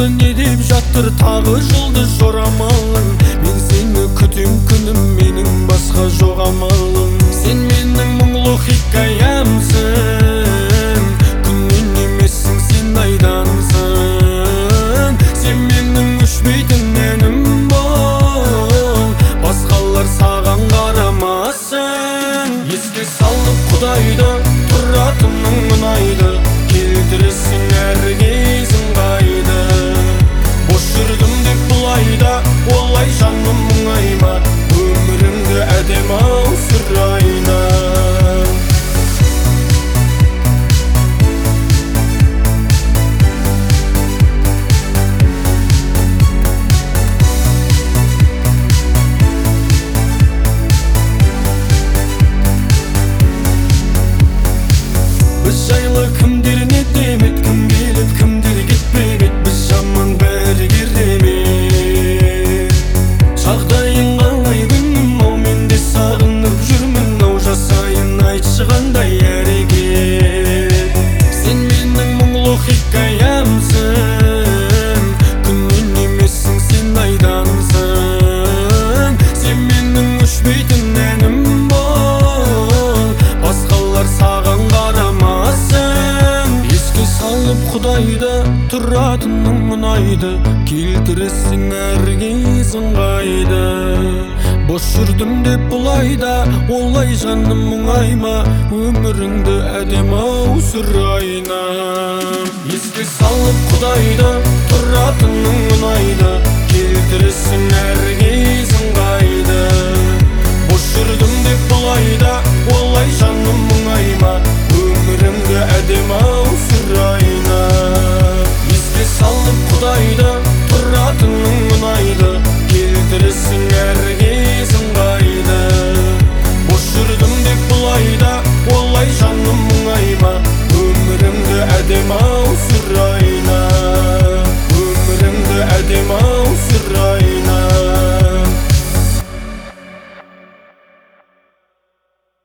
жолы не деп жатыр тағы жұлдыз жорамалың. Мен сені күтем күнім, менің басқа жоқ амалым. Сен менің мұңлы хикаямсың, күннен емессің, сен айдансың. Сен менің өшпейтін әнім бол, басқалар саған қарамасын. Еске салып Құдайды, тұратының ұнайды, келтіресің әр кезің қайды. Бош жүрдім деп бұлайда, олай жаным мұңайма, өміріңді әдем-ау сүрайна. Біз жайлы кімдер не демет, кім келіп кімдер кетпемет, біз жаман бәрі керемет. Жағдайың қалай күнім, ау мен де сағынып жүрмін, ау жасайын айтшы қандай әрекет. Сен менің мұңлы хикаямсың, күннен емессің, сен айдансың. Сен менің өшпейтін әнім бол, басқалар саған қарамасын. Еске салып Құдайды, тұратының ұнайды, келтіресің әр кезің қайды. Бош жүрдім деп бұлайда, олай жаным мұңайма, өміріңді әдем-ау сүрайна. Еске салып Құдайды, тұратының ұнайды, келтіресің әр кезің